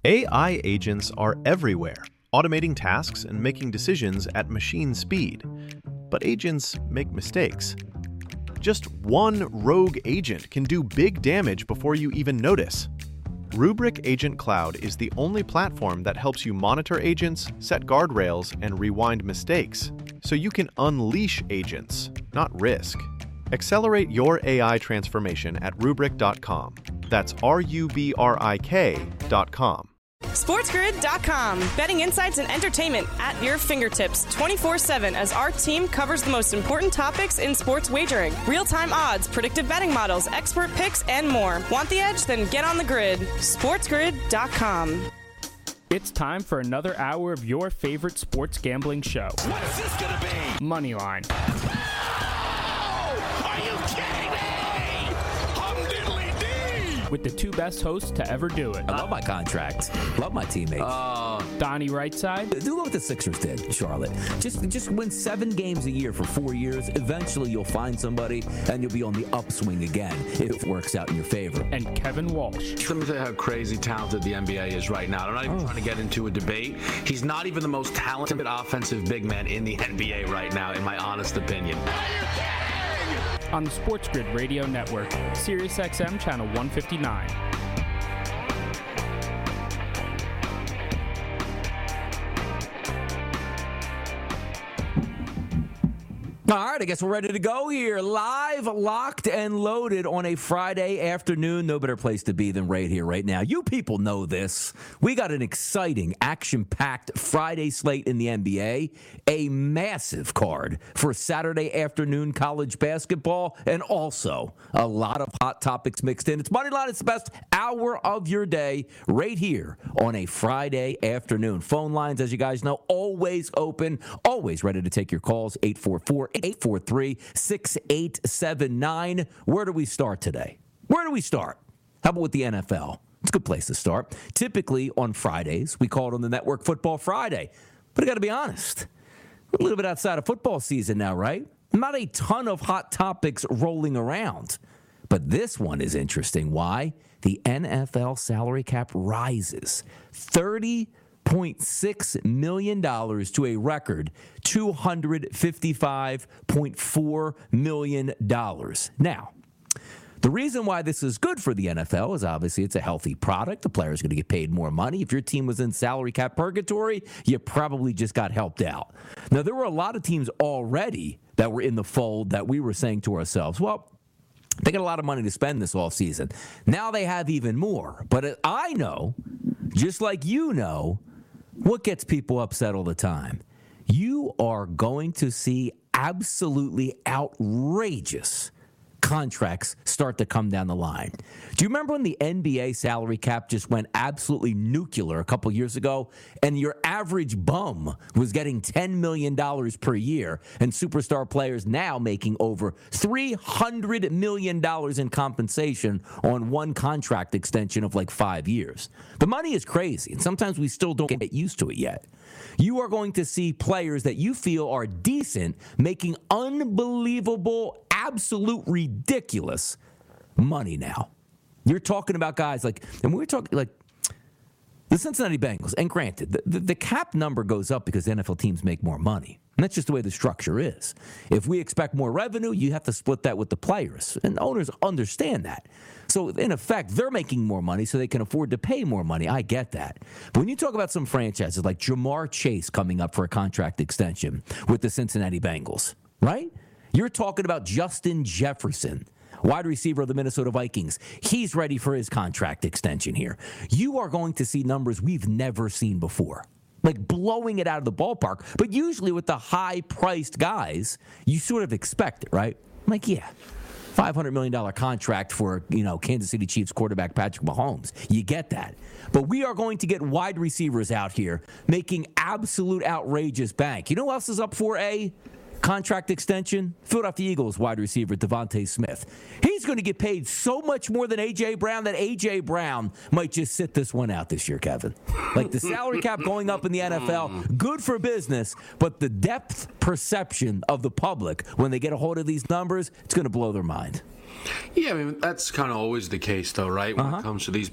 AI agents are everywhere, automating tasks and making decisions at machine speed. But agents make mistakes. Just one rogue agent can do big damage before you even notice. Rubrik Agent Cloud is the only platform that helps you monitor agents, set guardrails, and rewind mistakes, so you can unleash agents, not risk. Accelerate your AI transformation at Rubrik.com. That's RUBRIK.com. SportsGrid.com. Betting insights and entertainment at your fingertips 24/7 as our team covers the most important topics in sports wagering. Real-time odds, predictive betting models, expert picks, and more. Want the edge? Then get on the grid. SportsGrid.com. It's time for another hour of your favorite sports gambling show. What is this going to be? Moneyline. Oh! Are you kidding me? With the two best hosts to ever do it. I love my contract. Love my teammates. Donnie Rightside. Do what the Sixers did, Charlotte. Just win 7 games a year for 4 years. Eventually, you'll find somebody, and you'll be on the upswing again if it works out in your favor. And Kevin Walsh. Let me tell you how crazy talented the NBA is right now. I'm not even trying to get into a debate. He's not even the most talented offensive big man in the NBA right now, in my honest opinion. On the Sports Grid Radio Network, SiriusXM Channel 159. All right, I guess we're ready to go here. Live, locked, and loaded on a Friday afternoon. No better place to be than right here, right now. You people know this. We got an exciting, action-packed Friday slate in the NBA. A massive card for Saturday afternoon college basketball, and also a lot of hot topics mixed in. It's Moneyline. It's the best hour of your day right here on a Friday afternoon. Phone lines, as you guys know, always open, always ready to take your calls. 844-843-6879. Where do we start today? Where do we start? How about with the NFL? It's a good place to start. Typically on Fridays, we call it on the network Football Friday. But I got to be honest, we're a little bit outside of football season now, right? Not a ton of hot topics rolling around. But this one is interesting. Why? The NFL salary cap rises $30.6 million to a record $255.4 million. Now, the reason why this is good for the NFL is obviously it's a healthy product. The player's going to get paid more money. If your team was in salary cap purgatory, you probably just got helped out. Now, there were a lot of teams already that were in the fold that we were saying to ourselves, well, they got a lot of money to spend this offseason. Now they have even more. But I know, just like you know, what gets people upset all the time? You are going to see absolutely outrageous contracts start to come down the line. Do you remember when the NBA salary cap just went absolutely nuclear a couple years ago, and your average bum was getting $10 million per year, and superstar players now making over $300 million in compensation on one contract extension of like 5 years? The money is crazy, and sometimes we still don't get used to it yet. You are going to see players that you feel are decent making unbelievable, absolute ridiculous money now. You're talking about guys like, and we're talking like the Cincinnati Bengals. And granted, the cap number goes up because NFL teams make more money. And that's just the way the structure is. If we expect more revenue, you have to split that with the players. And owners understand that. So, in effect, they're making more money so they can afford to pay more money. I get that. But when you talk about some franchises like Jamar Chase coming up for a contract extension with the Cincinnati Bengals, right? You're talking about Justin Jefferson, wide receiver of the Minnesota Vikings. He's ready for his contract extension here. You are going to see numbers we've never seen before, like blowing it out of the ballpark. But usually with the high-priced guys, you sort of expect it, right? I'm like, yeah, $500 million contract for, Kansas City Chiefs quarterback Patrick Mahomes. You get that. But we are going to get wide receivers out here making absolute outrageous bank. You know who else is up for a contract extension? Philadelphia Eagles wide receiver Devontae Smith. He's going to get paid so much more than A.J. Brown that A.J. Brown might just sit this one out this year, Kevin. Like the salary cap going up in the NFL, good for business, but the depth perception of the public when they get a hold of these numbers, it's going to blow their mind. Yeah, I mean, that's kind of always the case, though, right, when it comes to these.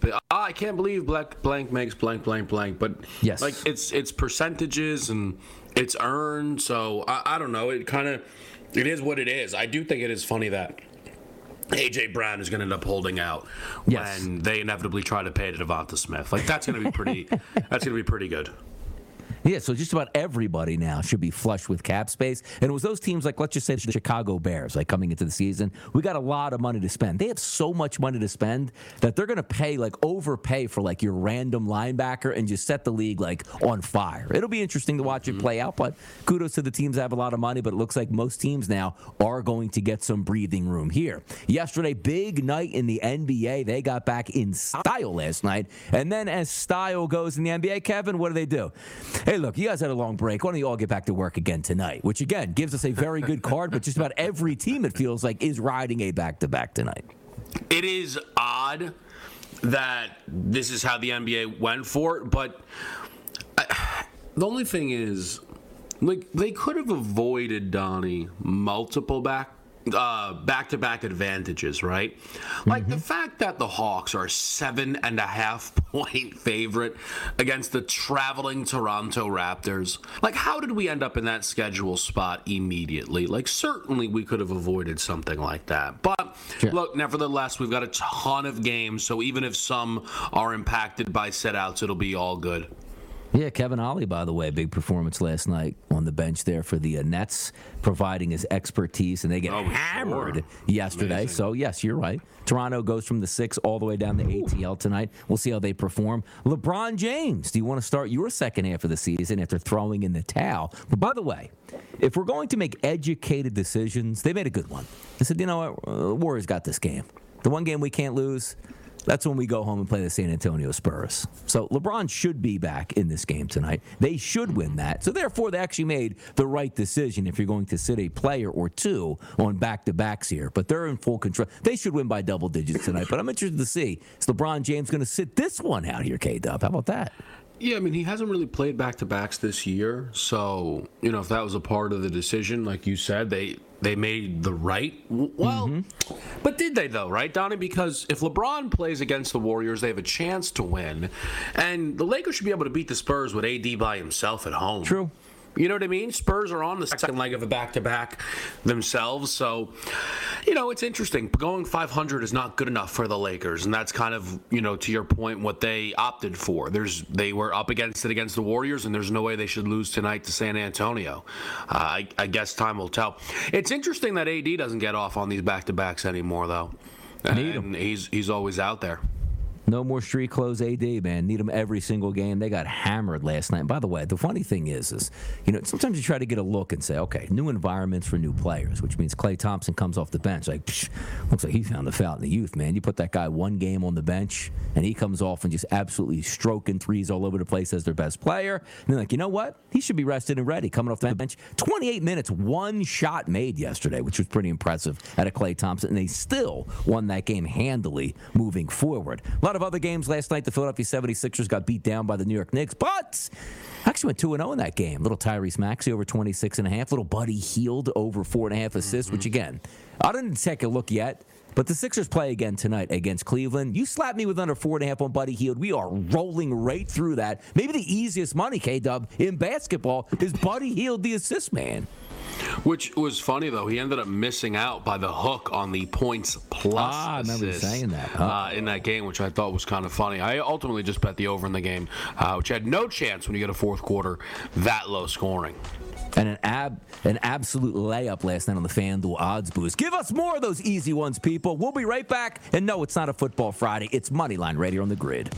I can't believe blank makes blank, but yes, like it's percentages and it's earned. So I don't know. It is what it is. I do think it is funny that A.J. Brown is going to end up holding out when they inevitably try to pay to Devonta Smith. Like that's going to be pretty. That's going to be pretty good. Yeah, so just about everybody now should be flush with cap space. And it was those teams like, let's just say the Chicago Bears, like coming into the season, we got a lot of money to spend. They have so much money to spend that they're going to overpay for like your random linebacker and just set the league like on fire. It'll be interesting to watch it play out, but kudos to the teams that have a lot of money, but it looks like most teams now are going to get some breathing room here. Yesterday, big night in the NBA. They got back in style last night. And then as style goes in the NBA, Kevin, what do? Hey, look, you guys had a long break. Why don't you all get back to work again tonight? Which, again, gives us a very good card, but just about every team, it feels like, is riding a back-to-back tonight. It is odd that this is how the NBA went for it, but the only thing is, like, they could have avoided, Donnie, multiple back-to-back advantages, right? Like the fact that the Hawks are 7.5-point favorite against the traveling Toronto Raptors. Like, how did we end up in that schedule spot immediately? Like, certainly we could have avoided something like that. But look, nevertheless, we've got a ton of games, so even if some are impacted by setouts, it'll be all good. Yeah, Kevin Ollie, by the way, big performance last night on the bench there for the Nets, providing his expertise, and they get hammered yesterday. Amazing. So, yes, you're right. Toronto goes from the 6 all the way down to ATL tonight. We'll see how they perform. LeBron James, do you want to start your second half of the season after throwing in the towel? But by the way, if we're going to make educated decisions, they made a good one. They said, you know what, Warriors got this game. The one game we can't lose, that's when we go home and play the San Antonio Spurs. So LeBron should be back in this game tonight. They should win that. So therefore, they actually made the right decision if you're going to sit a player or two on back-to-backs here. But they're in full control. They should win by double digits tonight. But I'm interested to see, is LeBron James going to sit this one out here, K-Dub? How about that? Yeah, I mean, he hasn't really played back-to-backs this year. So, you know, if that was a part of the decision, like you said, they made the right. Well, but did they, though, right, Donnie? Because if LeBron plays against the Warriors, they have a chance to win. And the Lakers should be able to beat the Spurs with AD by himself at home. True. You know what I mean? Spurs are on the second leg of a back-to-back themselves. So, you know, it's interesting. Going 500 is not good enough for the Lakers. And that's kind of, you know, to your point, what they opted for. They were up against it against the Warriors, and there's no way they should lose tonight to San Antonio. I guess time will tell. It's interesting that AD doesn't get off on these back-to-backs anymore, though. And he's always out there. No more street clothes AD, man. Need them every single game. They got hammered last night. And by the way, the funny thing is, you know, sometimes you try to get a look and say, okay, new environments for new players, which means Klay Thompson comes off the bench. Like, looks like he found the fountain of youth, man. You put that guy one game on the bench, and he comes off and just absolutely stroking threes all over the place as their best player. And they're like, you know what? He should be rested and ready coming off the bench. 28 minutes, one shot made yesterday, which was pretty impressive out of Klay Thompson. And they still won that game handily moving forward. A lot of other games last night. The Philadelphia 76ers got beat down by the New York Knicks, but actually went 2-0 in that game. Little Tyrese Maxey over 26.5. Little Buddy Hield over 4.5 assists, which again, I didn't take a look yet, but the Sixers play again tonight against Cleveland. You slap me with under 4.5 on Buddy Hield, we are rolling right through that. Maybe the easiest money, K-Dub, in basketball is Buddy Hield, the assist man. Which was funny, though. He ended up missing out by the hook on the points plus I remember you saying that. In that game, which I thought was kind of funny. I ultimately just bet the over in the game, which had no chance when you get a fourth quarter that low scoring. And an absolute layup last night on the FanDuel odds boost. Give us more of those easy ones, people. We'll be right back. And no, it's not a Football Friday. It's Moneyline right here on the Grid.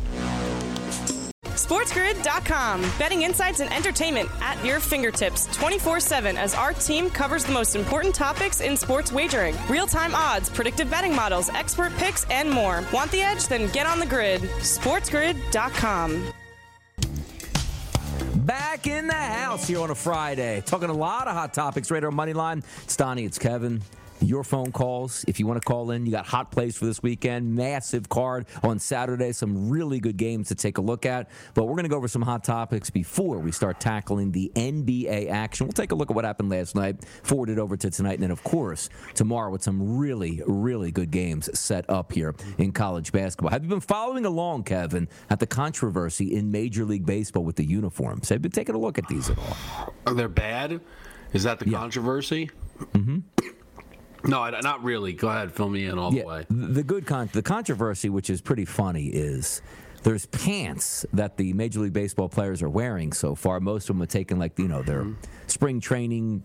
SportsGrid.com. Betting insights and entertainment at your fingertips 24/7 as our team covers the most important topics in sports wagering. Real-time odds, predictive betting models, expert picks, and more. Want the edge? Then get on the grid. SportsGrid.com. Back in the house here on a Friday. Talking a lot of hot topics right on Moneyline. It's Donnie, it's Kevin. Your phone calls, if you want to call in, you got hot plays for this weekend. Massive card on Saturday. Some really good games to take a look at. But we're going to go over some hot topics before we start tackling the NBA action. We'll take a look at what happened last night, forward it over to tonight, and then, of course, tomorrow with some really, really good games set up here in college basketball. Have you been following along, Kevin, at the controversy in Major League Baseball with the uniforms? Have you been taking a look at these at all? Are they bad? Is that the controversy? Mm-hmm. No, not really. Go ahead, fill me in all the way. The controversy, which is pretty funny, is there's pants that the Major League Baseball players are wearing so far. Most of them are taking their spring training,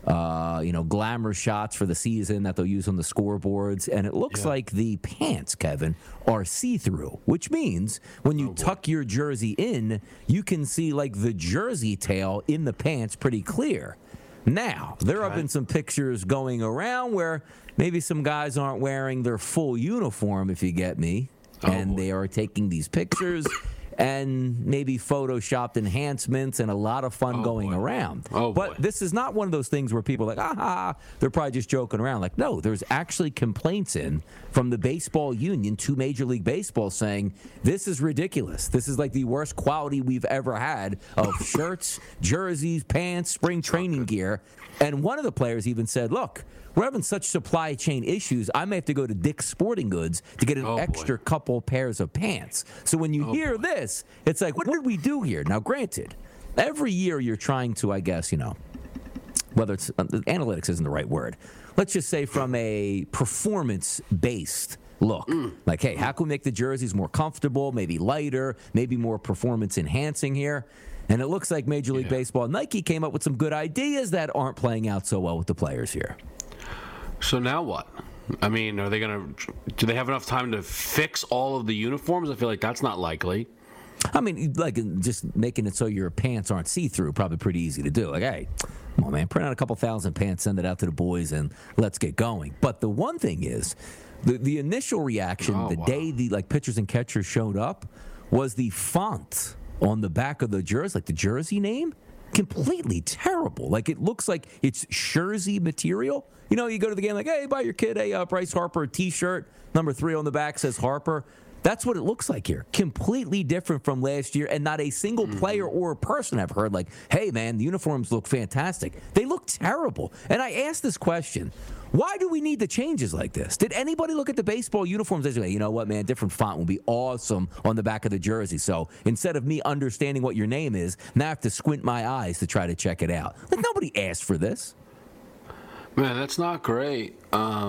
glamour shots for the season that they'll use on the scoreboards, and it looks like the pants, Kevin, are see-through, which means when you tuck your jersey in, you can see the jersey tail in the pants pretty clear. Now, there have been some pictures going around where maybe some guys aren't wearing their full uniform, if you get me, they are taking these pictures and maybe photoshopped enhancements and a lot of fun going around. But this is not one of those things where people are like, they're probably just joking around. No, there's actually complaints in from the baseball union to Major League Baseball saying, this is ridiculous. This is the worst quality we've ever had of shirts, jerseys, pants, spring training gear. And one of the players even said, look, we're having such supply chain issues, I may have to go to Dick's Sporting Goods to get an extra couple pairs of pants. So when you hear this, it's like, what did we do here? Now, granted, every year you're trying to, I guess, whether it's analytics isn't the right word. Let's just say from a performance-based look. Hey, how can we make the jerseys more comfortable, maybe lighter, maybe more performance-enhancing here? And it looks like Major League Baseball and Nike came up with some good ideas that aren't playing out so well with the players here. So now what? I mean, are they going to – do they have enough time to fix all of the uniforms? I feel like that's not likely. I mean, just making it so your pants aren't see-through, probably pretty easy to do. Hey, come on, man, print out a couple thousand pants, send it out to the boys, and let's get going. But the one thing is, the initial reaction day the pitchers and catchers showed up was the font on the back of the jersey, the jersey name, completely terrible. It looks like it's Jersey material. You go to the game hey, buy your kid a Bryce Harper T-shirt. Number 3 on the back says Harper. That's what it looks like here. Completely different from last year, and not a single player or person I've heard hey, man, the uniforms look fantastic. They look terrible. And I asked this question, why do we need the changes like this? Did anybody look at the baseball uniforms and say, you know what, man, different font would be awesome on the back of the jersey. So instead of me understanding what your name is, now I have to squint my eyes to try to check it out. Nobody asked for this. Man, that's not great.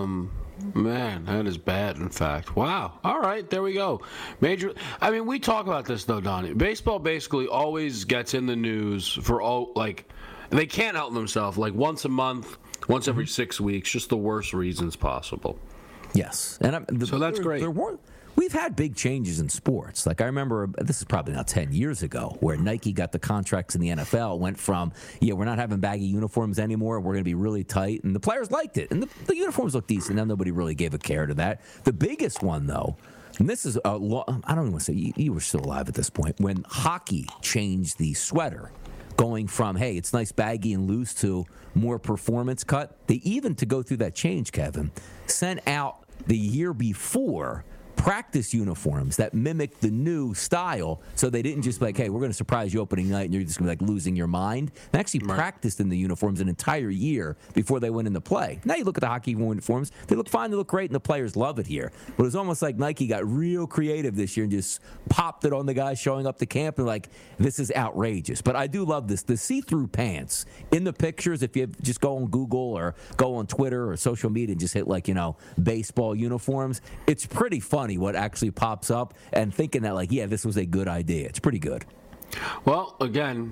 Man, that is bad, in fact. Wow. All right, there we go. We talk about this, though, Donnie. Baseball basically always gets in the news for they can't help themselves, once a month, once every 6 weeks, just the worst reasons possible. Yes. And so that's great. We've had big changes in sports. I remember, this is probably now 10 years ago, where Nike got the contracts in the NFL, went from, we're not having baggy uniforms anymore, we're going to be really tight, and the players liked it. And the uniforms looked decent, and nobody really gave a care to that. The biggest one, though, and this is, I don't even want to say, you were still alive at this point, when hockey changed the sweater, going from, hey, it's nice baggy and loose to more performance cut. They even, to go through that change, Kevin, sent out the year before practice uniforms that mimic the new style, so they didn't just hey, we're going to surprise you opening night and you're just going to be losing your mind. They actually practiced in the uniforms an entire year before they went into play. Now you look at the hockey uniforms, they look fine, they look great, and the players love it here. But it was almost like Nike got real creative this year and just popped it on the guys showing up to camp and this is outrageous. But I do love this. The see-through pants in the pictures, if you just go on Google or go on Twitter or social media and just hit baseball uniforms, it's pretty funny what actually pops up, and thinking that this was a good idea. It's pretty good. Well, again,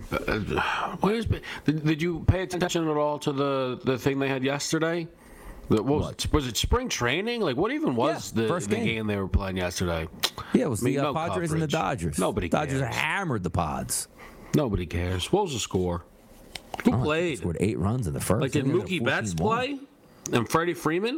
did you pay attention at all to the thing they had yesterday? Was it spring training? What even was the game they were playing yesterday? Yeah, it was the Padres and the Dodgers. Nobody cares. Dodgers hammered the Pods. Nobody cares. What was the score? Who played? Scored 8 runs in the first. Did Mookie Betts play? And Freddie Freeman?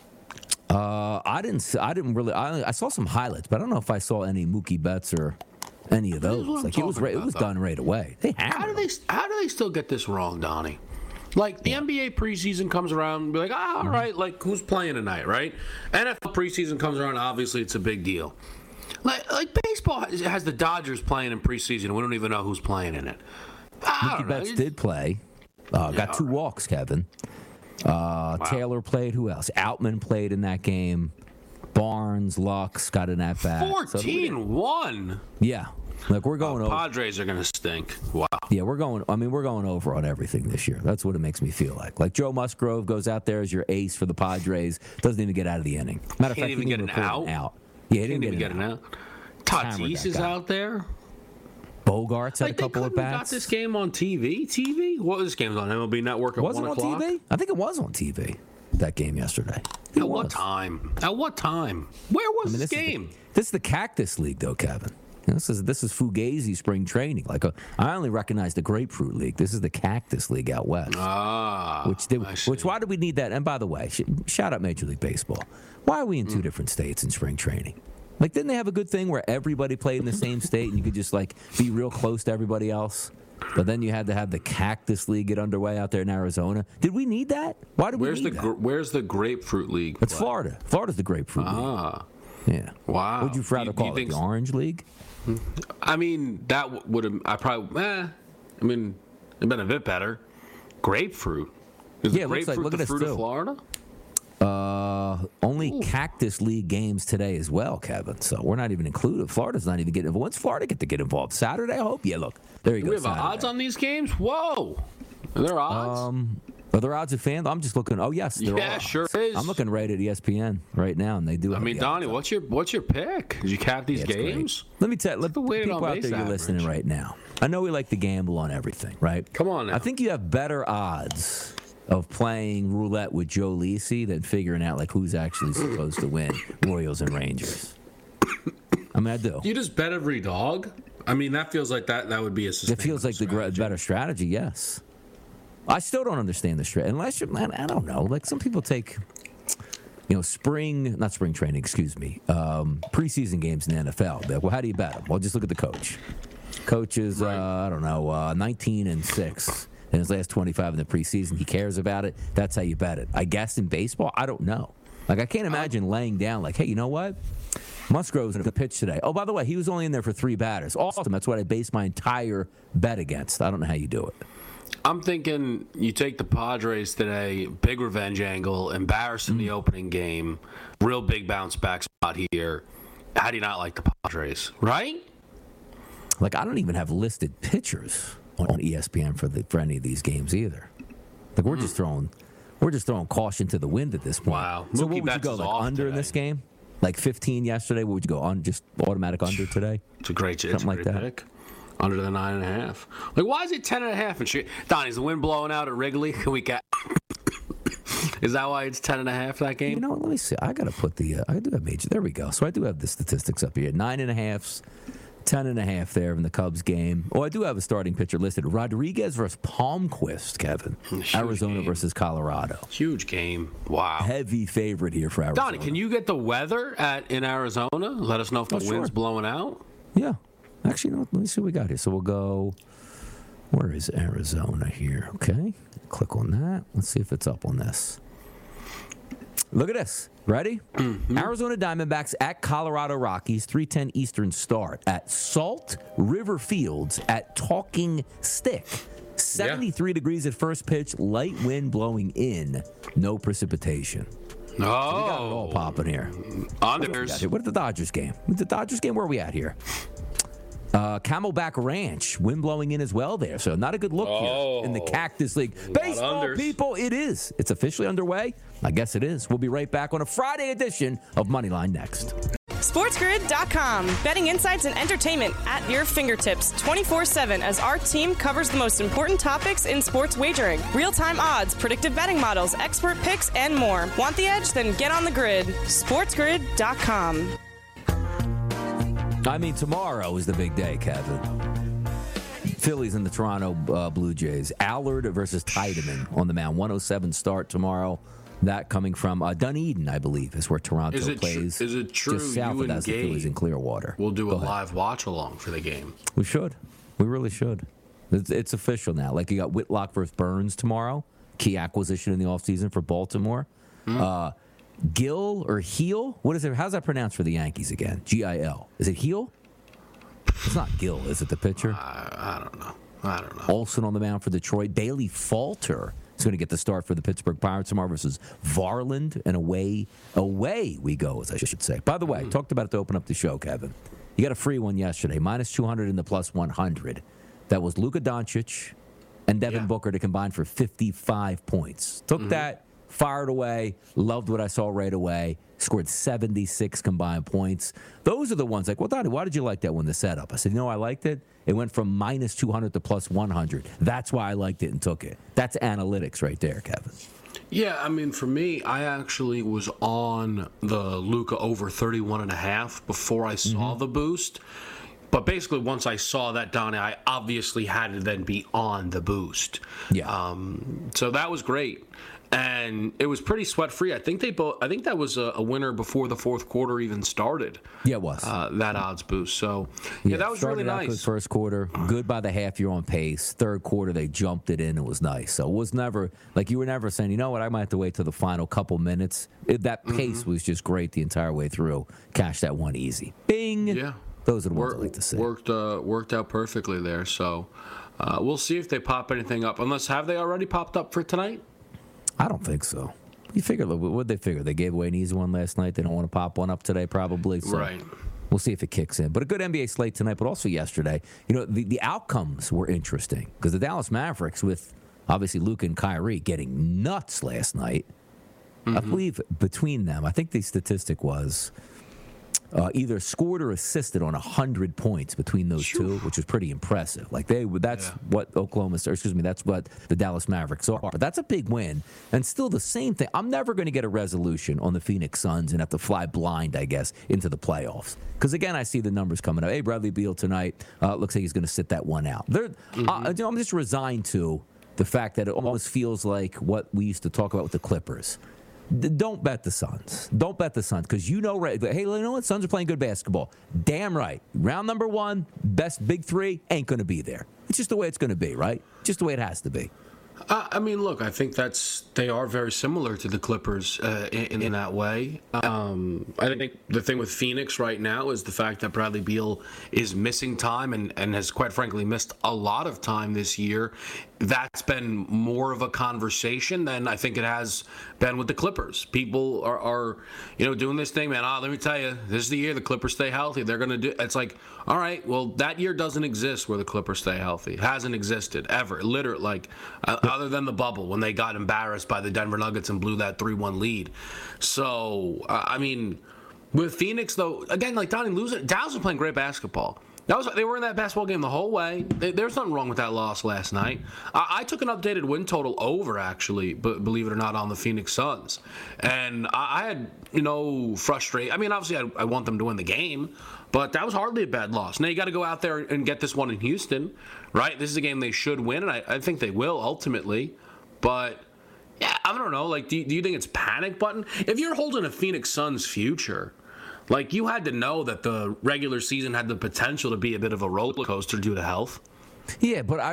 I didn't really. I saw some highlights, but I don't know if I saw any Mookie Betts or any of those. It was done right away. How do they still get this wrong, Donnie? Like, the NBA preseason comes around and be like, all right, like, who's playing tonight, right? NFL preseason comes around, obviously it's a big deal. Like baseball has the Dodgers playing in preseason. We don't even know who's playing in it. Mookie Betts did play. Got 2 walks, Kevin. Wow. Taylor played. Who else? Outman played in that game. Barnes, Lux got an at-bat. 14-1. Yeah. Like, we're going over. Padres are going to stink. Wow. Yeah, we're going over on everything this year. That's what it makes me feel like. Like, Joe Musgrove goes out there as your ace for the Padres. Doesn't even get out of the inning. Matter of fact, Can't even get an out. Yeah, he didn't even get an out. Tatis is out there. Bogarts had a couple of bats. Got this game on TV? What was this game on MLB Network at 1 o'clock? Was it on TV? I think it was on TV, that game yesterday. At what time? Where was this game? This is the Cactus League, though, Kevin. This is Fugazi spring training. I only recognize the Grapefruit League. This is the Cactus League out west. Which why do we need that? And by the way, shout out Major League Baseball. Why are we in 2 different states in spring training? Like, didn't they have a good thing where everybody played in the same state and you could just be real close to everybody else? But then you had to have the Cactus League get underway out there in Arizona. Did we need that? Why did we need that? Where's the Grapefruit League? It's Florida. Florida's the Grapefruit League. Yeah. Wow. Would you rather call it the Orange League? I mean, that would have. It'd been a bit better. Grapefruit. Is grapefruit look at the this fruit too. of Florida? Only Cactus League games today as well, Kevin. So we're not even included. Florida's not even getting involved. When's Florida get to get involved? Saturday, I hope. Yeah, look. There you go. We have odds on these games? Whoa. Are there odds? Are there odds of fans? I'm just looking. Oh, yes, there are. Yeah, sure is. I'm looking right at ESPN right now, and they do. Donnie, what's your pick? Did you cap these games? Let me tell you, people out there you're listening right now. I know we like to gamble on everything, right? Come on now. I think you have better odds of playing roulette with Joe Lisi than figuring out who's actually supposed to win, Royals and Rangers. I mean, I do. You just bet every dog? I mean, that feels like that would be a sustainable It feels like the better strategy, yes. I still don't understand the strategy. Unless you're, man, I don't know. Some people take, spring training, preseason games in the NFL. Well, how do you bet them? Well, just look at the coach. Coach is, 19-6 in his last 25 in the preseason. He cares about it. That's how you bet it. I guess in baseball, I don't know. I can't imagine laying down hey, you know what? Musgrove's in the pitch today. Oh, by the way, he was only in there for 3 batters. Awesome. That's what I based my entire bet against. I don't know how you do it. I'm thinking you take the Padres today, big revenge angle, embarrassed in the opening game, real big bounce back spot here. How do you not like the Padres, right? I don't even have listed pitchers on ESPN for any of these games either. We're just throwing caution to the wind at this point. Wow. So Mookie what would you go under in this game? 15 yesterday. What would you go on? Just automatic under today? It's a great pick. Under the 9.5. Why is it 10.5 and shit? Donnie, is the wind blowing out at Wrigley? Is that why it's 10.5 that game? Let me see. I got to put I do have major. There we go. So I do have the statistics up here. 9.5s, 10.5 there in the Cubs game. Oh, I do have a starting pitcher listed. Rodriguez versus Palmquist, Kevin. Arizona game versus Colorado. Huge game. Wow. Heavy favorite here for Arizona. Donnie, can you get the weather in Arizona? Let us know if the wind's blowing out. Yeah. Actually, let me see what we got here. So we'll go, where is Arizona here? Okay. Click on that. Let's see if it's up on this. Look at this. Ready? Mm-hmm. Arizona Diamondbacks at Colorado Rockies, 3:10 Eastern start at Salt River Fields at Talking Stick. 73 degrees at first pitch, light wind blowing in, no precipitation. Oh. So we got it all popping here. What at the Dodgers game? The Dodgers game, where are we at here? Camelback Ranch, wind blowing in as well there. So not a good look here in the Cactus League. Baseball, people, it is. It's officially underway. I guess it is. We'll be right back on a Friday edition of Moneyline next. SportsGrid.com. Betting insights and entertainment at your fingertips 24/7 as our team covers the most important topics in sports wagering. Real-time odds, predictive betting models, expert picks, and more. Want the edge? Then get on the grid. SportsGrid.com. I mean, tomorrow is the big day, Kevin. Phillies and the Toronto Blue Jays. Allard versus Tiedemann on the mound. 107 start tomorrow. That coming from Dunedin, I believe, is where Toronto plays. Is it true just south you of that, the Phillies in Clearwater? We'll do a live watch-along for the game. We should. We really should. It's official now. You got Whitlock versus Burns tomorrow. key acquisition in the offseason for Baltimore. Gil or Heel? What is it? How's that pronounced for the Yankees again? Gil. Is it Heel? It's not Gil, is it, the pitcher? I don't know. Olsen on the mound for Detroit. Bailey Falter is going to get the start for the Pittsburgh Pirates tomorrow versus Varland. And away we go, as I should say. By the way, talked about it to open up the show, Kevin. You got a free one yesterday, minus 200 in the plus 100. That was Luka Doncic and Devin Booker to combine for 55 points. Took that, fired away, loved what I saw right away, scored 76 combined points. Those are the ones like, well, Donnie, why did you like that one, the setup? I said, I liked it. It went from minus 200 to plus 100. That's why I liked it and took it. That's analytics right there, Kevin. Yeah, I mean, for me, I actually was on the Luka over 31.5 before I saw the boost. But basically, once I saw that, Donnie, I obviously had to then be on the boost. Yeah. So that was great. And it was pretty sweat-free. I think that was a winner before the fourth quarter even started. Yeah, it was. That odds boost. So, that was really nice. Good first quarter. Good by the half, you're on pace. Third quarter, they jumped it in. It was nice. So it was never, you were never saying, you know what, I might have to wait till the final couple minutes. That pace was just great the entire way through. Cash that one easy. Bing. Yeah. Those are the ones I like to see. Worked out perfectly there. So we'll see if they pop anything up. Have they already popped up for tonight? I don't think so. You figure, what'd they figure? They gave away an easy one last night. They don't want to pop one up today, probably. So right. We'll see if it kicks in. But a good NBA slate tonight, but also yesterday. The outcomes were interesting because the Dallas Mavericks, with obviously Luka and Kyrie getting nuts last night, I believe between them, I think the statistic was either scored or assisted on 100 points between those two, which is pretty impressive. That's what that's what the Dallas Mavericks are. But that's a big win. And still the same thing. I'm never going to get a resolution on the Phoenix Suns and have to fly blind, I guess, into the playoffs. Because, again, I see the numbers coming up. Hey, Bradley Beal tonight, looks like he's going to sit that one out. I'm just resigned to the fact that it almost feels like what we used to talk about with the Clippers. Don't bet the Suns. Don't bet the Suns because hey, you know what? Suns are playing good basketball. Damn right. Round number one, best big three ain't going to be there. It's just the way it's going to be, right? Just the way it has to be. I mean, look, I think they are very similar to the Clippers in that way. I think the thing with Phoenix right now is the fact that Bradley Beal is missing time and has, quite frankly, missed a lot of time this year. That's been more of a conversation than I think it has been with the Clippers. People are doing this thing, man. Let me tell you, this is the year the Clippers stay healthy. They're going to do. It's like, all right, well, that year doesn't exist where the Clippers stay healthy. It hasn't existed ever, literally, other than the bubble when they got embarrassed by the Denver Nuggets and blew that 3-1 lead. So, I mean, with Phoenix though, again, like Donnie losing, Dallas was playing great basketball. They were in that basketball game the whole way. There's nothing wrong with that loss last night. I took an updated win total over, actually, but believe it or not, on the Phoenix Suns. And I had, frustration. I mean, obviously, I want them to win the game, but that was hardly a bad loss. Now, you got to go out there and get this one in Houston, right? This is a game they should win, and I think they will ultimately. But, yeah, I don't know. Do you think it's panic button? If you're holding a Phoenix Suns future, you had to know that the regular season had the potential to be a bit of a roller coaster due to health. Yeah, but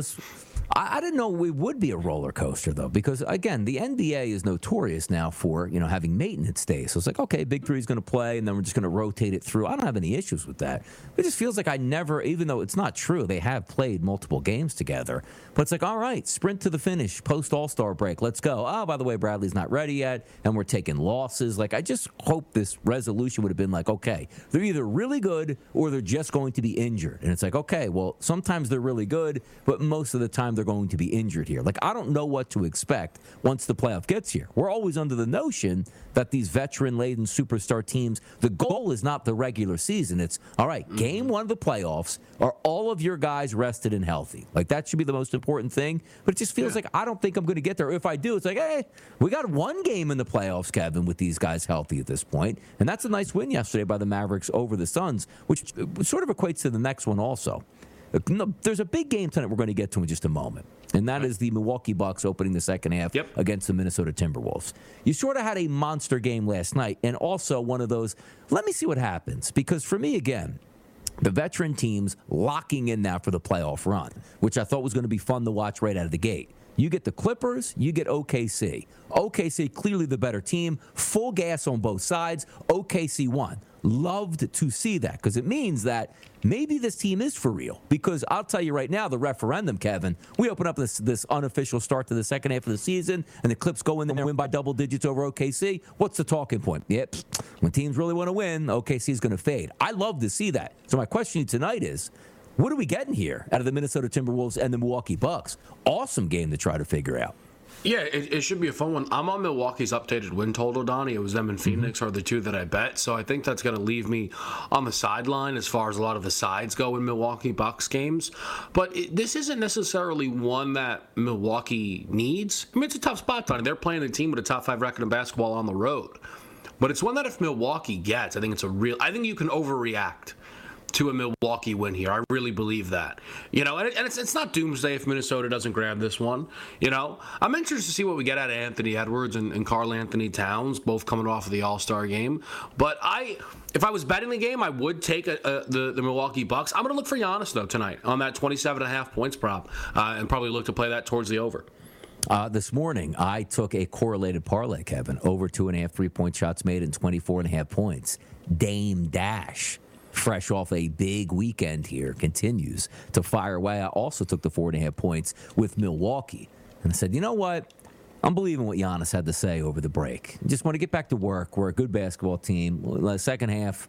I didn't know it would be a roller coaster, though, because, again, the NBA is notorious now for, having maintenance days. So it's like, okay, Big Three is going to play, and then we're just going to rotate it through. I don't have any issues with that. It just feels like I never, even though it's not true, they have played multiple games together. But it's like, all right, sprint to the finish, post-All-Star break, let's go. Oh, by the way, Bradley's not ready yet, and we're taking losses. I just hope this resolution would have been like, okay, they're either really good or they're just going to be injured. And it's like, okay, well, sometimes they're really good, but most of the time they're going to be injured here. I don't know what to expect once the playoff gets here. We're always under the notion that these veteran-laden superstar teams, the goal is not the regular season. It's, all right, game one of the playoffs, are all of your guys rested and healthy? That should be the most important thing. But it just feels like I don't think I'm going to get there. If I do, it's like, hey, we got one game in the playoffs, Kevin, with these guys healthy at this point. And that's a nice win yesterday by the Mavericks over the Suns, which sort of equates to the next one also. There's a big game tonight we're going to get to in just a moment, and that is the Milwaukee Bucks opening the second half against the Minnesota Timberwolves. You sort of had a monster game last night, and also one of those, let me see what happens, because for me, again, the veteran teams locking in now for the playoff run, which I thought was going to be fun to watch right out of the gate. You get the Clippers, you get OKC. OKC, clearly the better team, full gas on both sides. OKC won. Loved to see that because it means that maybe this team is for real. Because I'll tell you right now, the referendum, Kevin, we open up this unofficial start to the second half of the season, and the Clips go in there and win by double digits over OKC. What's the talking point? Yep, when teams really want to win, OKC is going to fade. I love to see that. So my question to you tonight is, what are we getting here out of the Minnesota Timberwolves and the Milwaukee Bucks? Awesome game to try to figure out. Yeah, it should be a fun one. I'm on Milwaukee's updated win total, Donnie. It was them and Phoenix are the two that I bet. So I think that's going to leave me on the sideline as far as a lot of the sides go in Milwaukee Bucks games. But this isn't necessarily one that Milwaukee needs. I mean, it's a tough spot, Donnie. They're playing a team with a top 5 record in basketball on the road. But it's one that if Milwaukee gets, I think I think you can overreact to a Milwaukee win here. I really believe that. And it's not doomsday if Minnesota doesn't grab this one. I'm interested to see what we get out of Anthony Edwards and Karl Anthony Towns, both coming off of the All-Star game. But if I was betting the game, I would take the Milwaukee Bucks. I'm going to look for Giannis, though, tonight on that 27.5 points prop and probably look to play that towards the over. This morning, I took a correlated parlay, Kevin, over 2.5 3-point shots made and 24.5 points. Dame Dash, fresh off a big weekend here, continues to fire away. I also took the 4.5 points with Milwaukee. And I said, you know what? I'm believing what Giannis had to say over the break. Just want to get back to work. We're a good basketball team. Second half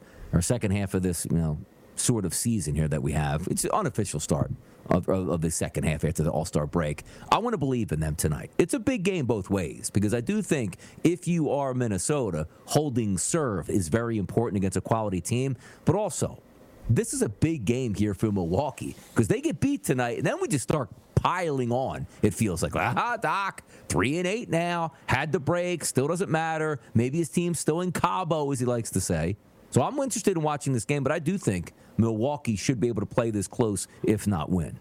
of this, sort of season here that we have. It's an unofficial start of the second half after the All-Star break. I want to believe in them tonight. It's a big game both ways because I do think if you are Minnesota, holding serve is very important against a quality team. But also, this is a big game here for Milwaukee because they get beat tonight, and then we just start piling on. It feels like, Doc, 3-8 now, had the break, still doesn't matter. Maybe his team's still in Cabo, as he likes to say. So I'm interested in watching this game, but I do think Milwaukee should be able to play this close, if not win.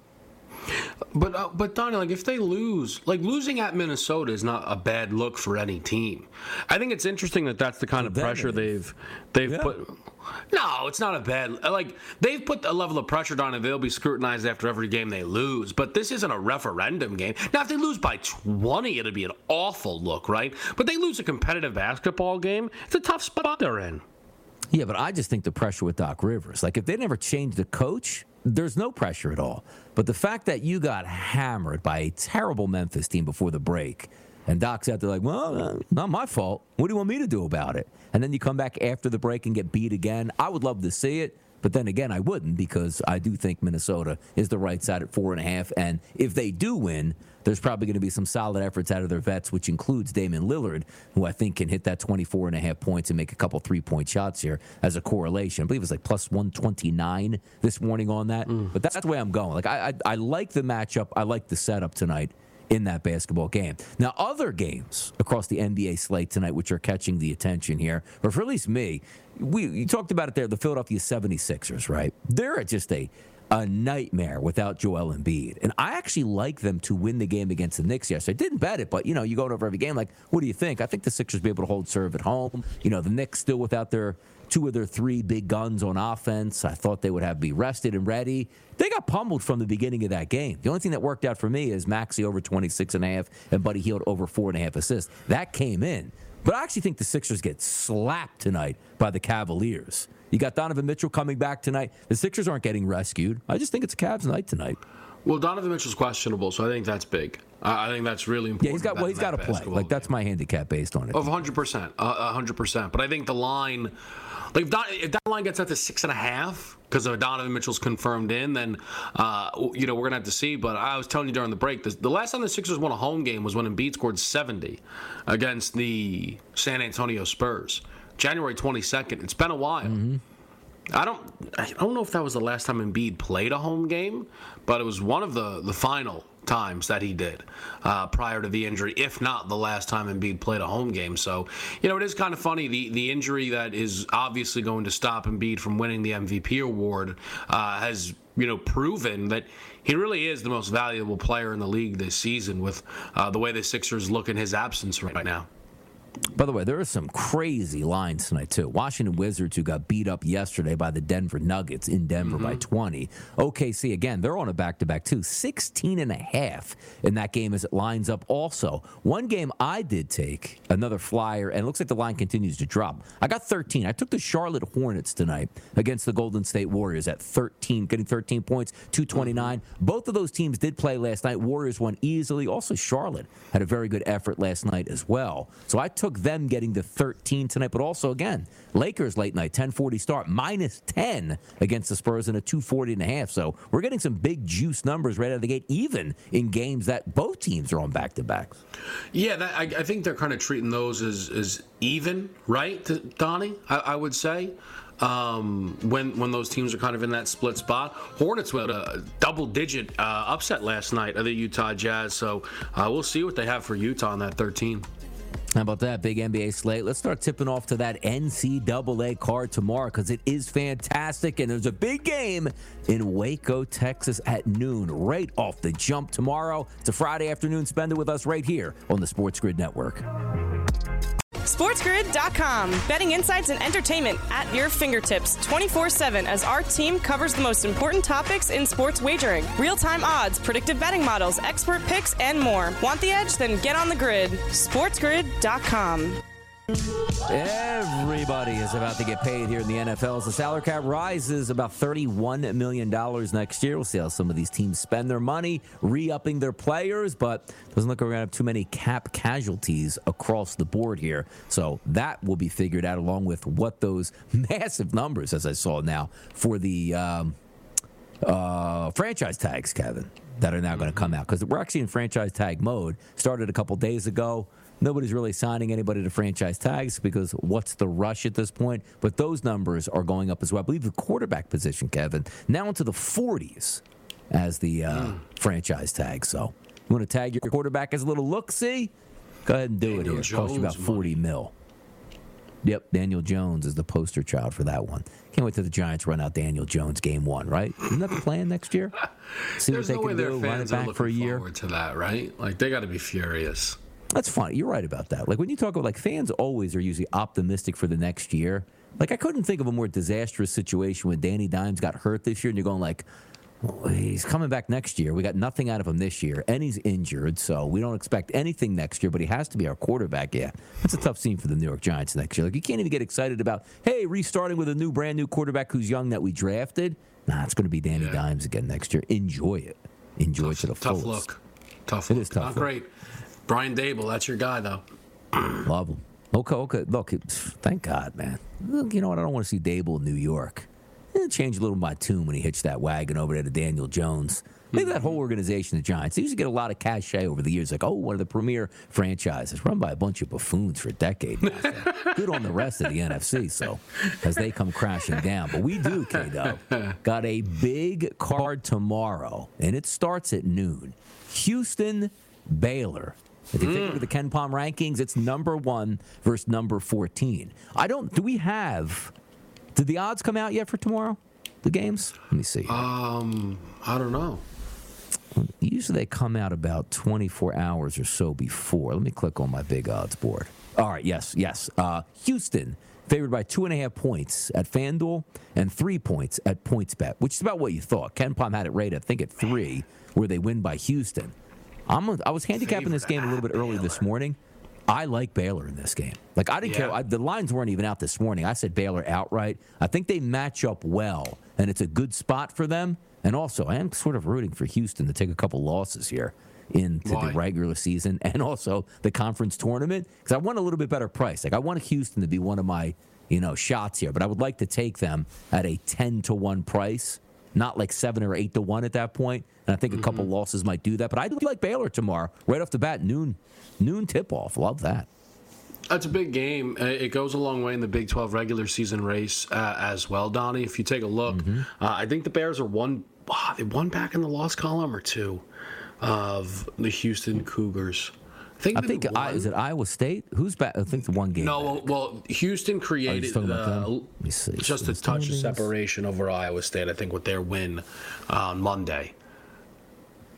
But Donnie, if they lose, losing at Minnesota is not a bad look for any team. I think it's interesting that that's the kind of pressure they've put. No, it's not a bad. They've put a level of pressure on it. They'll be scrutinized after every game they lose. But this isn't a referendum game. Now, if they lose by 20, it'd be an awful look, right? But they lose a competitive basketball game. It's a tough spot they're in. Yeah, but I just think the pressure with Doc Rivers, if they never change the coach, there's no pressure at all. But the fact that you got hammered by a terrible Memphis team before the break, and Doc's out there well, not my fault. What do you want me to do about it? And then you come back after the break and get beat again. I would love to see it. But then again, I wouldn't because I do think Minnesota is the right side at 4.5. And if they do win, there's probably going to be some solid efforts out of their vets, which includes Damian Lillard, who I think can hit that 24.5 points and make a couple 3-point shots here as a correlation. I believe it's plus 129 this morning on that. But that's the way I'm going. I like the matchup. I like the setup tonight in that basketball game. Now, other games across the NBA slate tonight, which are catching the attention here, or for at least me, you talked about it there, the Philadelphia 76ers, right? They're just a nightmare without Joel Embiid. And I actually like them to win the game against the Knicks yesterday. I didn't bet it, but, you go over every game what do you think? I think the Sixers will be able to hold serve at home. The Knicks still without their 2 of their 3 big guns on offense. I thought they would have to be rested and ready. They got pummeled from the beginning of that game. The only thing that worked out for me is Maxey over 26.5 and Buddy Hield over 4.5 assists. That came in. But I actually think the Sixers get slapped tonight by the Cavaliers. You got Donovan Mitchell coming back tonight. The Sixers aren't getting rescued. I just think it's a Cavs night tonight. Well, Donovan Mitchell's questionable, so I think that's big. I think that's really important. Yeah, he's got to play. That's my handicap based on it. Of 100%. 100%. But I think the line, if that line gets up to 6.5, because Donovan Mitchell's confirmed in, then, we're going to have to see. But I was telling you during the break, the last time the Sixers won a home game was when Embiid scored 70 against the San Antonio Spurs. January 22nd. It's been a while. Mm-hmm. I don't know if that was the last time Embiid played a home game, but it was one of the final times that he did prior to the injury, if not the last time Embiid played a home game. So, it is kind of funny. The injury that is obviously going to stop Embiid from winning the MVP award has, proven that he really is the most valuable player in the league this season with the way the Sixers look in his absence right now. By the way, there are some crazy lines tonight, too. Washington Wizards, who got beat up yesterday by the Denver Nuggets in Denver by 20. OKC, again, they're on a back-to-back, too. 16.5 in that game as it lines up also. One game I did take, another flyer, and it looks like the line continues to drop. I got 13. I took the Charlotte Hornets tonight against the Golden State Warriors at 13, getting 13 points, 229. Both of those teams did play last night. Warriors won easily. Also, Charlotte had a very good effort last night as well. So I took them getting the 13 tonight, but also, again, Lakers late night, 10:40 start, minus 10 against the Spurs in a 240.5. So we're getting some big juice numbers right out of the gate, even in games that both teams are on back-to-backs. Yeah, I think they're kind of treating those as even, right, Donnie? I would say. When those teams are kind of in that split spot. Hornets with a double-digit upset last night of the Utah Jazz, so we'll see what they have for Utah on that 13. How about that big NBA slate? Let's start tipping off to that NCAA card tomorrow because it is fantastic, and there's a big game in Waco, Texas at noon right off the jump tomorrow. It's a Friday afternoon. Spend it with us right here on the Sports Grid Network. SportsGrid.com. Betting insights and entertainment at your fingertips 24/7 as our team covers the most important topics in sports wagering. Real-time odds, predictive betting models, expert picks, and more. Want the edge? Then get on the grid. SportsGrid.com. Everybody is about to get paid here in the NFL as the salary cap rises about $31 million next year. We'll see how some of these teams spend their money, re-upping their players, but doesn't look like we're going to have too many cap casualties across the board here. So that will be figured out along with what those massive numbers, as I saw now, for the franchise tags, Kevin, that are now going to come out. Because we're actually in franchise tag mode. Started a couple days ago. Nobody's really signing anybody to franchise tags because what's the rush at this point? But those numbers are going up as well. I believe the quarterback position, Kevin, now into the 40s as the franchise tag. So you want to tag your quarterback as a little look-see? Go ahead and do Daniel it here. It costs you about $40 million. Yep, Daniel Jones is the poster child for that one. Can't wait till the Giants run out Daniel Jones game one, right? Isn't that the plan next year? See There's what they no way can their do, run it fans are back looking for a year. forward to that, right? Like, they got to be furious. That's funny. You're right about that. Like, when you talk about, like, fans always are usually optimistic for the next year. Like, I couldn't think of a more disastrous situation when Danny Dimes got hurt this year, and you're going like, oh, he's coming back next year. We got nothing out of him this year, and he's injured, so we don't expect anything next year, but he has to be our quarterback. Yeah, that's a tough scene for the New York Giants next year. Like, you can't even get excited about, hey, restarting with a brand new quarterback who's young that we drafted. Nah, it's going to be Danny Dimes again next year. Enjoy it. Enjoy it to the fullest. Tough look. It is tough. Not great. Brian Dable, that's your guy, though. Love him. Okay. Look, thank God, man. Look, you know what? I don't want to see Dable in New York. Change a little my tune when he hitched that wagon over there to Daniel Jones. Maybe that whole organization, the Giants, they used to get a lot of cachet over the years. Like, one of the premier franchises run by a bunch of buffoons for a decade now. So good on the rest of the NFC, so as they come crashing down. But we do, K-Dub. Got a big card tomorrow, and it starts at noon. Houston, Baylor. If you take a look at the Ken Pom rankings, it's number 1 versus number 14. Did the odds come out yet for tomorrow? The games? Let me see. I don't know. Usually they come out about 24 hours or so before. Let me click on my big odds board. All right, yes. Houston favored by 2.5 points at FanDuel and 3 points at PointsBet, which is about what you thought. Ken Pom had it rated, I think, at 3, where they win by Houston. I was handicapping this game a little bit early this morning. I like Baylor in this game. Like, I didn't care. The lines weren't even out this morning. I said Baylor outright. I think they match up well, and it's a good spot for them. And also, I am sort of rooting for Houston to take a couple losses here into the regular season and also the conference tournament because I want a little bit better price. Like, I want Houston to be one of my, shots here, but I would like to take them at a 10-1 price, not like 7 or 8-1 at that point. And I think a couple losses might do that. But I do like Baylor tomorrow, right off the bat, noon tip-off. Love that. That's a big game. It goes a long way in the Big 12 regular season race as well, Donnie. If you take a look, I think the Bears are one back in the loss column or 2 of the Houston Cougars. I think is it Iowa State? Who's back? I think the one game. No, well, Houston created just a touch of separation over Iowa State, I think, with their win on Monday.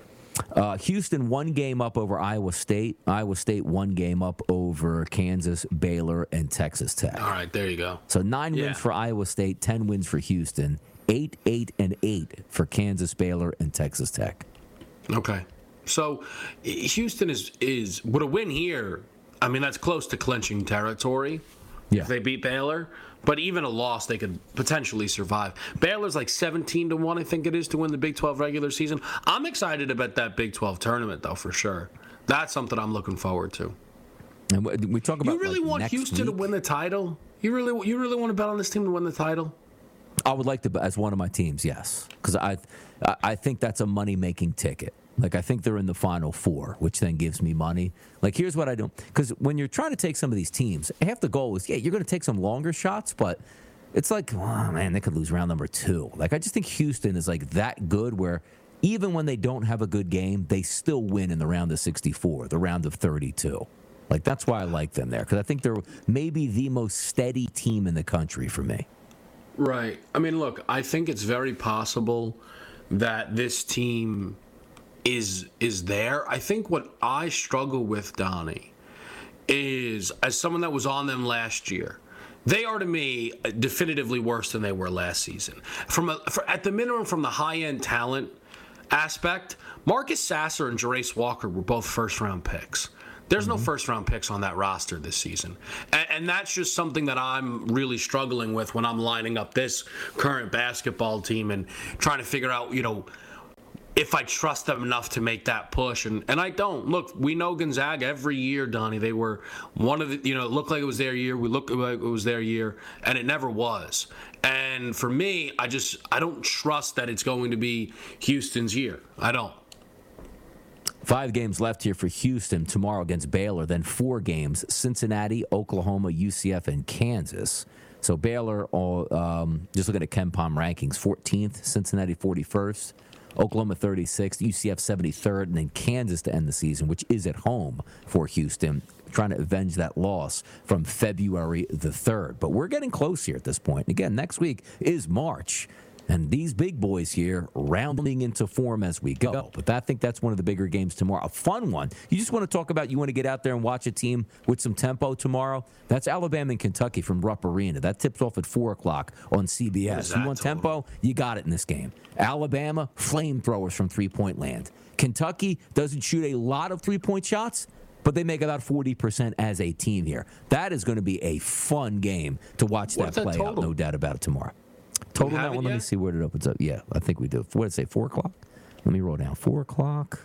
Houston 1 game up over Iowa State. Iowa State 1 game up over Kansas, Baylor, and Texas Tech. All right, there you go. So 9 wins for Iowa State, 10 wins for Houston, 8-8-8 for Kansas, Baylor, and Texas Tech. Okay. So Houston is with a win here, I mean, that's close to clinching territory if they beat Baylor. But even a loss, they could potentially survive. Baylor's like 17-1, I think it is, to win the Big 12 regular season. I'm excited about that Big 12 tournament, though, for sure. That's something I'm looking forward to. And we talk about. You really want Houston to win the title? You really want to bet on this team to win the title? I would like to, as one of my teams, yes, because I think that's a money-making ticket. Like, I think they're in the Final Four, which then gives me money. Like, here's what I do. Because when you're trying to take some of these teams, half the goal is, you're going to take some longer shots, but it's like, oh, man, they could lose round number 2. Like, I just think Houston is, like, that good where even when they don't have a good game, they still win in the round of 64, the round of 32. Like, that's why I like them there, because I think they're maybe the most steady team in the country for me. Right. I mean, look, I think it's very possible that this team is there. I think what I struggle with, Donnie, is as someone that was on them last year, they are to me definitively worse than they were last season. At the minimum, from the high-end talent aspect, Marcus Sasser and Jarace Walker were both first-round picks. There's no first-round picks on that roster this season. And that's just something that I'm really struggling with when I'm lining up this current basketball team and trying to figure out, if I trust them enough to make that push. And I don't. Look, we know Gonzaga every year, Donnie. They were one of the, it looked like it was their year. We looked like it was their year, and it never was. And for me, I don't trust that it's going to be Houston's year. I don't. 5 games left here for Houston tomorrow against Baylor, then 4 games, Cincinnati, Oklahoma, UCF, and Kansas. So Baylor, just looking at KenPom rankings, 14th, Cincinnati 41st, Oklahoma 36th, UCF 73rd, and then Kansas to end the season, which is at home for Houston, trying to avenge that loss from February the 3rd. But we're getting close here at this point. And again, next week is March. And these big boys here rounding into form as we go. But I think that's one of the bigger games tomorrow. A fun one. You just want to talk about, you want to get out there and watch a team with some tempo tomorrow? That's Alabama and Kentucky from Rupp Arena. That tips off at 4 o'clock on CBS. You want tempo? You got it in this game. Alabama, flamethrowers from three-point land. Kentucky doesn't shoot a lot of three-point shots, but they make about 40% as a team here. That is going to be a fun game to watch that play out, no doubt about it, tomorrow. Total that one, let me see where it opens up. Yeah, I think we do. What did it say, 4 o'clock? Let me roll down. 4 o'clock.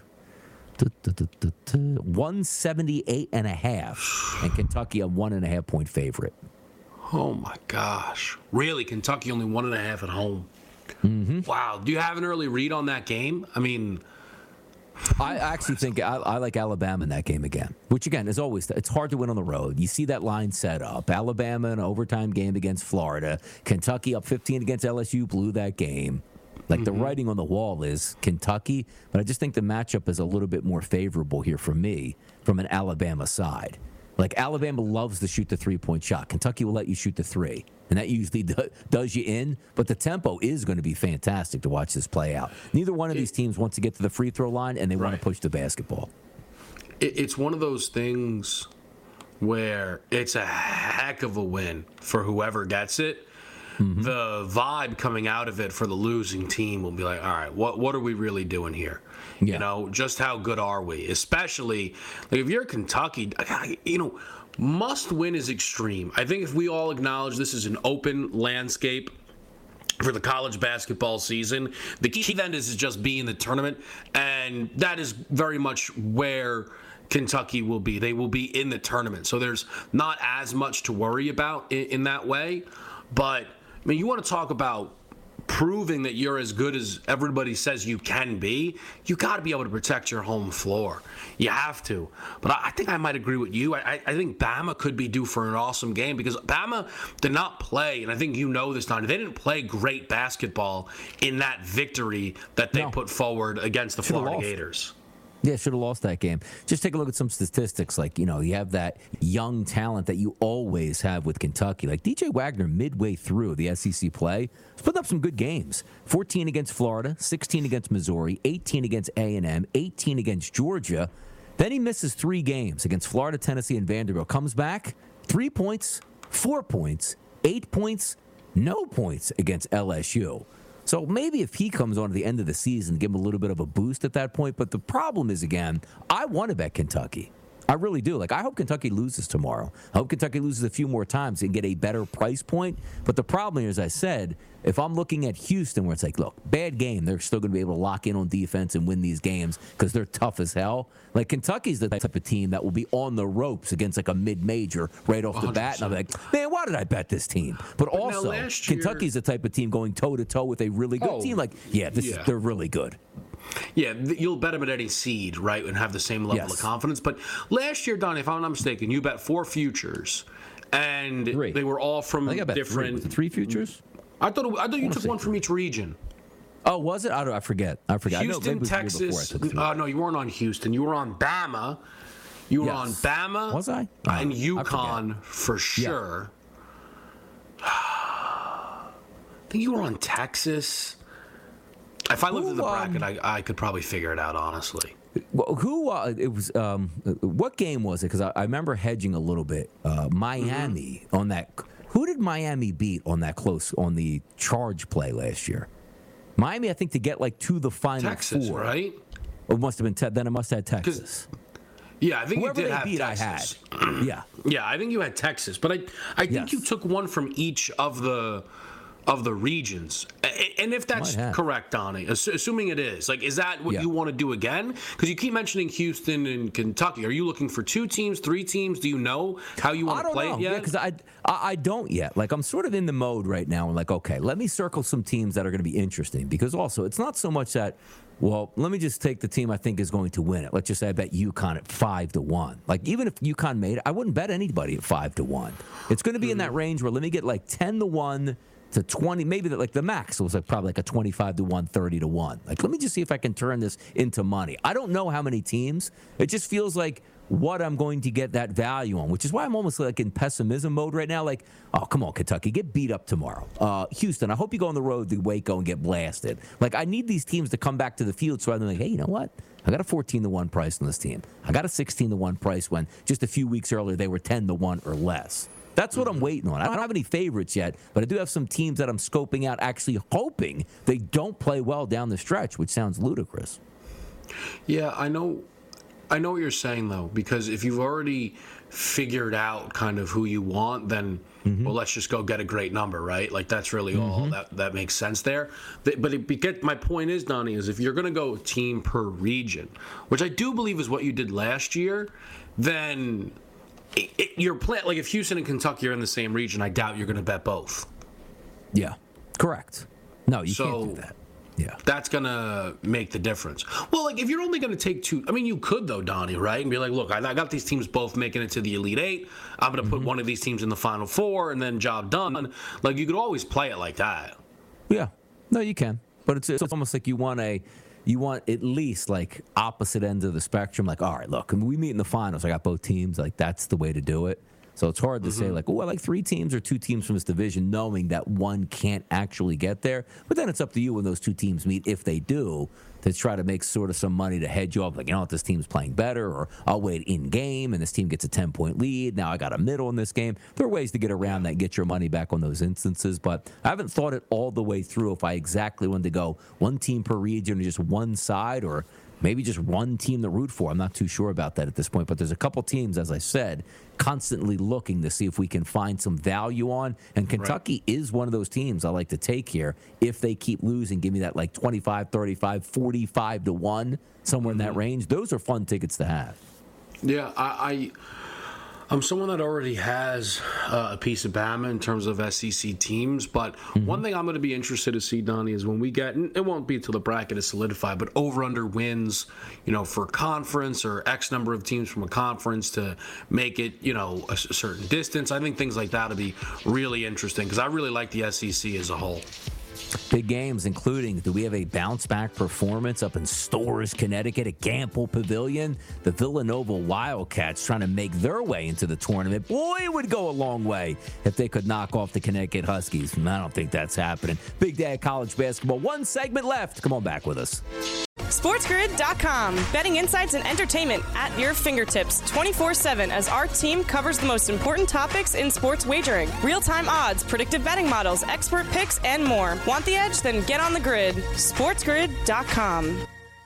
178.5. And Kentucky a 1.5 point favorite. Oh, my gosh. Really? Kentucky only 1.5 at home? Mm-hmm. Wow. Do you have an early read on that game? I mean, I actually think I like Alabama in that game again, which, again, is always, it's hard to win on the road. You see that line set up. Alabama in an overtime game against Florida. Kentucky up 15 against LSU, blew that game. Like, the writing on the wall is Kentucky, but I just think the matchup is a little bit more favorable here for me from an Alabama side. Like, Alabama loves to shoot the three-point shot. Kentucky will let you shoot the three, and that usually does you in. But the tempo is going to be fantastic to watch this play out. Neither one of these teams wants to get to the free throw line, and they want to push the basketball. It's one of those things where it's a heck of a win for whoever gets it. Mm-hmm. The vibe coming out of it for the losing team will be like, all right, what are we really doing here? Yeah. Just how good are we? Especially, like, if you're Kentucky, must win is extreme. I think if we all acknowledge this is an open landscape for the college basketball season, the key then is just be in the tournament, and that is very much where Kentucky will be. They will be in the tournament, so there's not as much to worry about in that way. But, I mean, you want to talk about proving that you're as good as everybody says you can be, you got to be able to protect your home floor. You have to. But I think I might agree with you. I think Bama could be due for an awesome game because Bama did not play, and I think you know this, Donnie, they didn't play great basketball in that victory that they put forward against the Florida Gators. Yeah, should have lost that game. Just take a look at some statistics. Like, you have that young talent that you always have with Kentucky. Like DJ Wagner, midway through the SEC play, has put up some good games. 14 against Florida, 16 against Missouri, 18 against A&M, 18 against Georgia. Then he misses 3 games against Florida, Tennessee, and Vanderbilt. Comes back, 3 points, 4 points, 8 points, no points against LSU. So maybe if he comes on at the end of the season, give him a little bit of a boost at that point. But the problem is, again, I want to bet Kentucky. I really do. Like, I hope Kentucky loses tomorrow. I hope Kentucky loses a few more times and get a better price point. But the problem here, as I said, if I'm looking at Houston, where it's like, look, bad game, they're still going to be able to lock in on defense and win these games because they're tough as hell. Like, Kentucky's the type of team that will be on the ropes against, like, a mid-major right off the 100%. bat. And I'm like, man, why did I bet this team? But also, Kentucky's the type of team going toe-to-toe with a really good team. Like, they're really good. Yeah, you'll bet them at any seed, right, and have the same level of confidence. But last year, Donnie, if I'm not mistaken, you bet 4 futures, and 3. They were all from different. 3. Was it 3 futures? I thought you took one from each region. Oh, was it? I forget. Houston, Texas. No, you weren't on Houston. You were on Bama. You were on Bama. Was I? And UConn for sure. Yeah. I think you were on Texas. If I looked at the bracket, I could probably figure it out, honestly. Well, it was what game was it? Because I remember hedging a little bit. Miami on that. Who did Miami beat on that close on the charge play last year? Miami, I think, to get to the Final Texas, Four. Right? It must have been then it must have had Texas. Yeah, I think whoever you did they have beat, Texas. I had. Yeah, I think you had Texas, but I think you took one from each of the regions. And if that's correct, Donnie, assuming it is, is that what you want to do again? Because you keep mentioning Houston and Kentucky. Are you looking for 2 teams, 3 teams? Do you know how you want to play it yet? Yeah, because I don't yet. I'm sort of in the mode right now. I'm okay, let me circle some teams that are going to be interesting. Because also, it's not so much that, well, let me just take the team I think is going to win it. Let's just say I bet UConn at 5-1. Even if UConn made it, I wouldn't bet anybody at 5-1. It's going to be in that range where let me get 10-1 to 20, maybe the max was probably a 25-1, 30-1. Let me just see if I can turn this into money. I don't know how many teams. It just feels like what I'm going to get that value on, which is why I'm almost in pessimism mode right now. Oh, come on, Kentucky, get beat up tomorrow. Houston, I hope you go on the road to Waco and get blasted. I need these teams to come back to the field so I'm hey, you know what? I got a 14-1 price on this team. I got a 16-1 price when just a few weeks earlier they were 10-1 or less. That's what I'm waiting on. I don't have any favorites yet, but I do have some teams that I'm scoping out, actually hoping they don't play well down the stretch, which sounds ludicrous. Yeah, I know what you're saying, though, because if you've already figured out kind of who you want, then, well, let's just go get a great number, right? That's really all that makes sense there. But my point is, Donnie, is if you're going to go team per region, which I do believe is what you did last year, then you're playing if Houston and Kentucky are in the same region, I doubt you're going to bet both. Yeah, correct. No, you can't do that. Yeah, that's going to make the difference. Well, if you're only going to take 2, I mean, you could though, Donnie, right? And be look, I got these teams both making it to the Elite 8. I'm going to put one of these teams in the Final 4, and then job done. You could always play it like that. Yeah, no, you can, but it's almost like you want at least opposite ends of the spectrum. All right, look, we meet in the finals. I got both teams. That's the way to do it. So it's hard to say I like 3 teams or 2 teams from this division, knowing that one can't actually get there. But then it's up to you when those 2 teams meet, if they do, to try to make sort of some money to hedge you up. What, this team's playing better, or I'll wait in game and this team gets a 10-point lead. Now I got a middle in this game. There are ways to get around that and get your money back on those instances. But I haven't thought it all the way through if I exactly wanted to go 1 team per region or just one side, or maybe just one team to root for. I'm not too sure about that at this point. But there's a couple teams, as I said, constantly looking to see if we can find some value on. And Kentucky is one of those teams I like to take here if they keep losing. Give me that 25, 35, 45-1, somewhere in that range. Those are fun tickets to have. Yeah, I'm someone that already has a piece of Bama in terms of SEC teams, but one thing I'm going to be interested to see, Donnie, is when we get, and it won't be until the bracket is solidified, but over-under wins, for conference or X number of teams from a conference to make it, a certain distance. I think things like that will be really interesting because I really like the SEC as a whole. Big games, including, do we have a bounce-back performance up in Storrs, Connecticut at Gamble Pavilion? The Villanova Wildcats trying to make their way into the tournament. Boy, it would go a long way if they could knock off the Connecticut Huskies. I don't think that's happening. Big day of college basketball. One segment left. Come on back with us. SportsGrid.com. Betting insights and entertainment at your fingertips 24/7 as our team covers the most important topics in sports wagering. Real-time odds, predictive betting models, expert picks, and more. Want the edge? Then get on the grid. SportsGrid.com.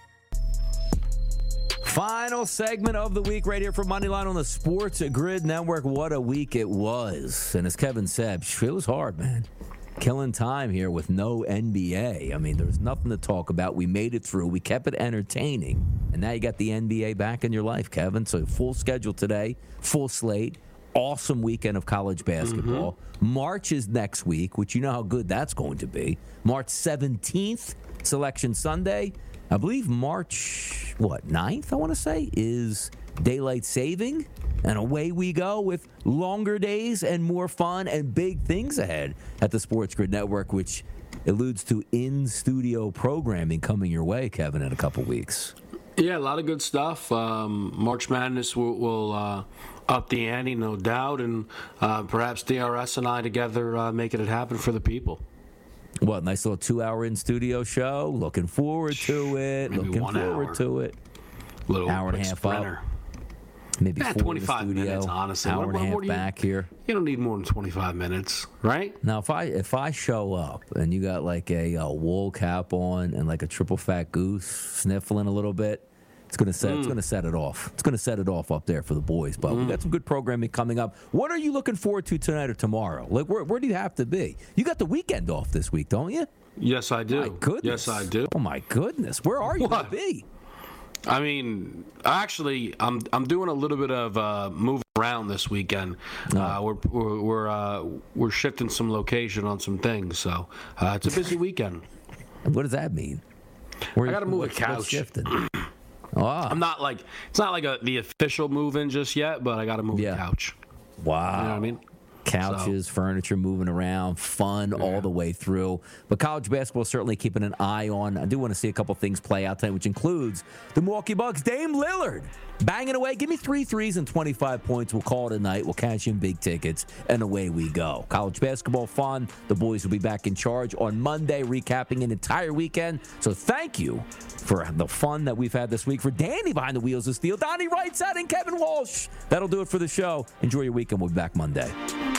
Final segment of the week right here from Moneyline on the Sports Grid Network. What a week it was. And as Kevin said, it was hard, man. Killing time here with no NBA. I mean, there was nothing to talk about. We made it through. We kept it entertaining. And now you got the NBA back in your life, Kevin. So full schedule today, full slate, awesome weekend of college basketball. Mm-hmm. March is next week, which you know how good that's going to be. March 17th, Selection Sunday. I believe March, 9th, I want to say, is daylight saving. And away we go with longer days and more fun and big things ahead at the Sports Grid Network, which alludes to in-studio programming coming your way, Kevin, in a couple weeks. Yeah, a lot of good stuff. March Madness will up the ante, no doubt, and perhaps DRS and I together making it happen for the people. What, nice little 2-hour in-studio show? Looking forward to it. Maybe Looking 1 forward hour. to it. Little hour and a half sprinter. up. Maybe 25 minutes, honestly. Hour and a half back here. You don't need more than 25 minutes, right? Now, if I show up and you got like a wool cap on and like a triple fat goose sniffling a little bit, it's gonna set it off. It's gonna set it off up there for the boys. But we got some good programming coming up. What are you looking forward to tonight or tomorrow? Like where do you have to be? You got the weekend off this week, don't you? Yes, I do. My goodness. Yes, I do. Oh my goodness. Where are you going to be? I mean, actually, I'm doing a little bit of moving around this weekend. We're shifting some location on some things, so it's a busy weekend. What does that mean? I got to move a couch. Shifting? I'm not like it's not like the official move-in just yet, but I got to move the couch. Wow. You know what I mean? Couches, furniture moving around, fun all the way through. But college basketball certainly keeping an eye on. I do want to see a couple things play out tonight, which includes the Milwaukee Bucks. Dame Lillard banging away. Give me 3 threes and 25 points. We'll call it a night. We'll cash in big tickets, and away we go. College basketball fun. The boys will be back in charge on Monday, recapping an entire weekend. So thank you for the fun that we've had this week. For Danny behind the wheels of steel, Donnie Wrightside, and Kevin Walsh. That'll do it for the show. Enjoy your weekend. We'll be back Monday.